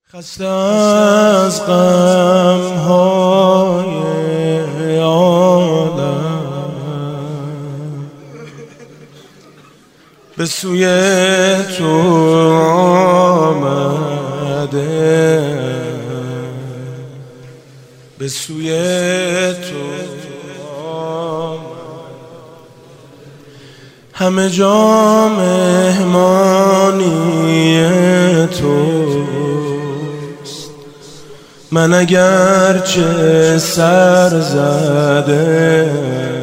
خسته از غم‌های عالم به سوی تو آمده، به سوی تو همه جا مهمانی توست. من اگرچه سر زده،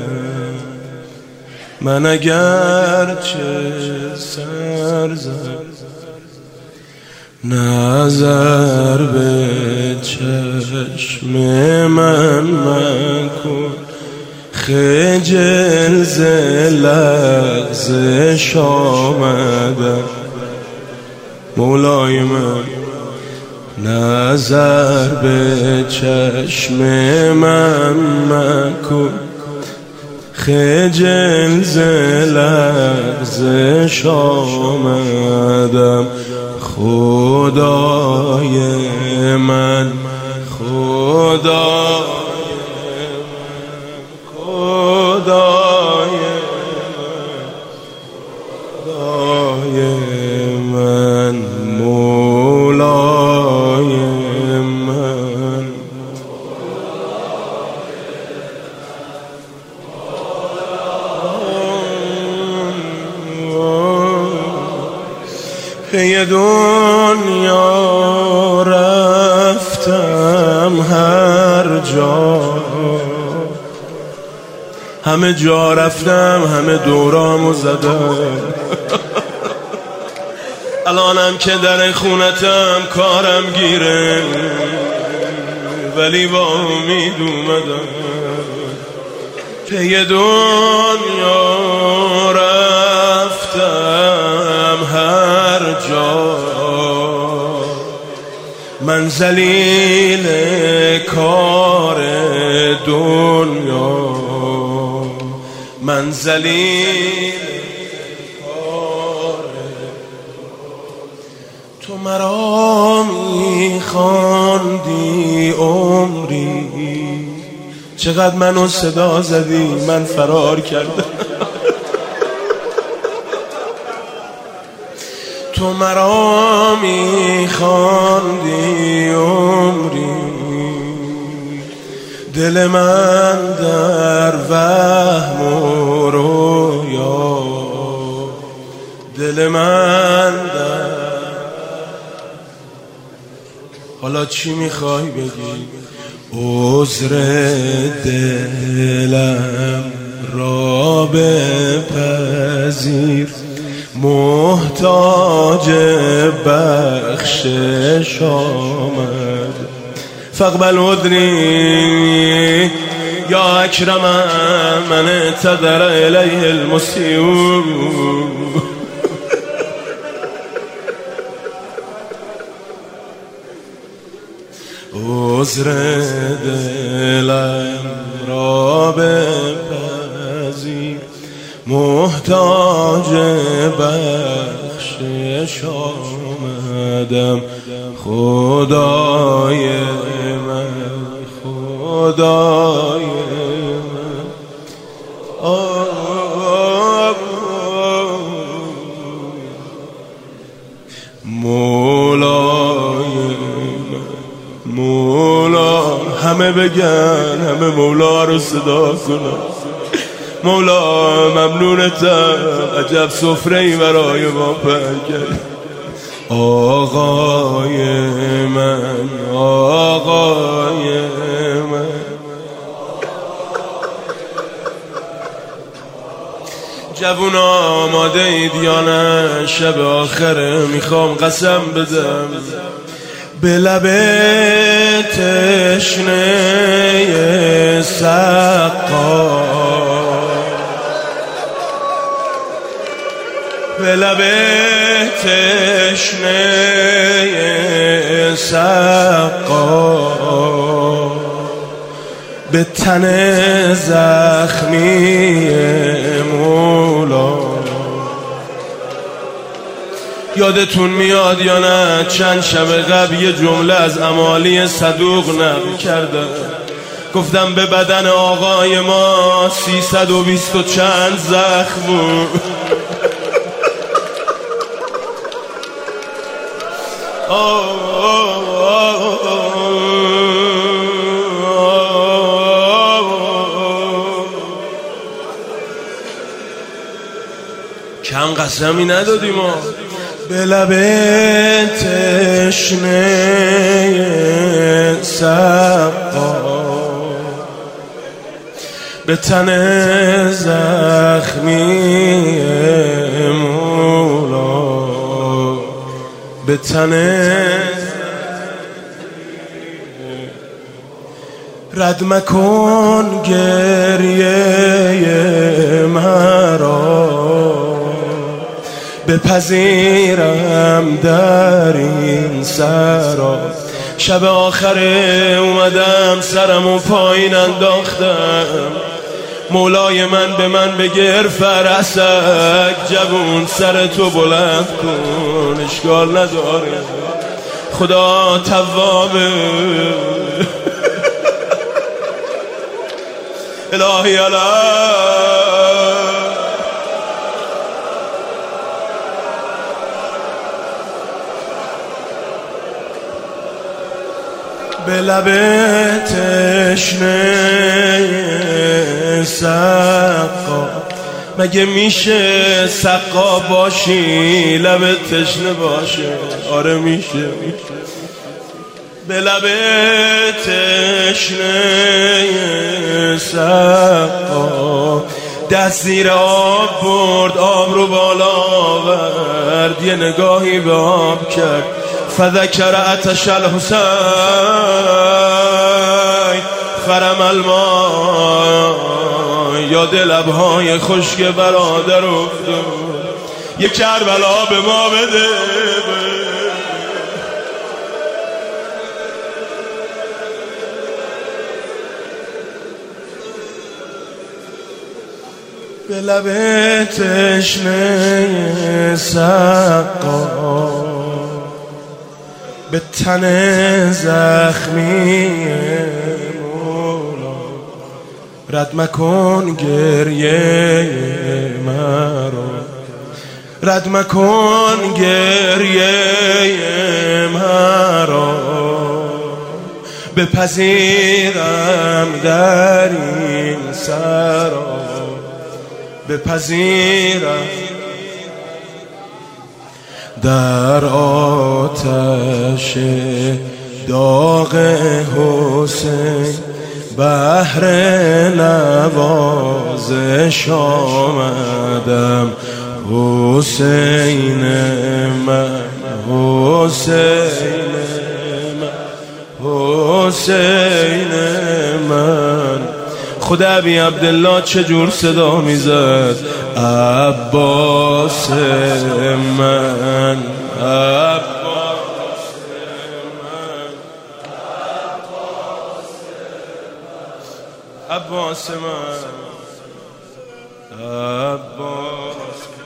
من اگرچه سر زده، نظر به چشم من مکن، خجل ز لغزش آمدم. مولای من نظر به چشم من مکن، خجل ز لغزش آمدم. خدای من، خدای من، مولای من. پی دنیا رفتم هر جا، همه جا رفتم، همه دورامو زدم. الانم که در خونتم کارم گیره، ولی با امید اومدم. پی دنیا رفتم هر جا، من ذلیل کار دنیا، من ذلیل کار. تو مرا میخواندی عمری، چقدر منو صدا زدی، من فرار کردم. تو مرا میخواندی عمری، دل من در وهم و رویا، دل من در. حالا چی میخوای بگی؟ عذر دلم را بپذیر، محتاج بخشش آمد. فاقبل عذری یا اکرم من اعتذر الیه المسیء. عذر دلم را بپذیر، محتاج بخشش آمدم. خدای من، خدای من، مولای من، مولا. همه بگن، همه مولا رو صدا کنن. مولا ممنونتم، عجب سفره‌ای برای ما پهن کرد. آقای من، آقای من. جوونا آماده اید یا نه؟ شب آخره، میخوام قسم بدم به لب تشنه سقا، به لب تشنه سقا، به تن زخمی مولا، یادتون میاد یا نه چند شب قبل یه جمله از امالی صدوق نقل کردم، گفتم به بدن آقای ما 320 و چند زخم بود. کم قسمی ندادیم ما به لب تشنه سقا، به تن زخمی مولا، به تن رد مکن گریه مرا، بپذیرم در این سرا. شب آخره اومدم سرمو پایین انداختم، مولای من به من بگر فرسک، جوون سر تو بلند کن اشکال نداره خدا توابه. الهی به لب تشنه سقا، مگه میشه سقا باشی لب تشنه باشه؟ آره میشه. به لب تشنه سقا، دست زیر آب برد آب رو بالا آورد، یه نگاهی به آب کرد، فذکر عطش الحسین فرم الماء، یاد لبهای خشک برادر افتاد، یک کربلا به ما بده. به لب تشنه سقا، به تن زخمی مولا، رد مکن گریه مرا، رد مکن گریه مرا، بپذیرم در این سرا، بپذیرم در آتش داغ حسین، بهر نوازش آمدم، حسین من، حسین من، حسین من. خود ابی عبدالله چجور صدا میزد؟ عباس من، عباس من، عباس من، عباس.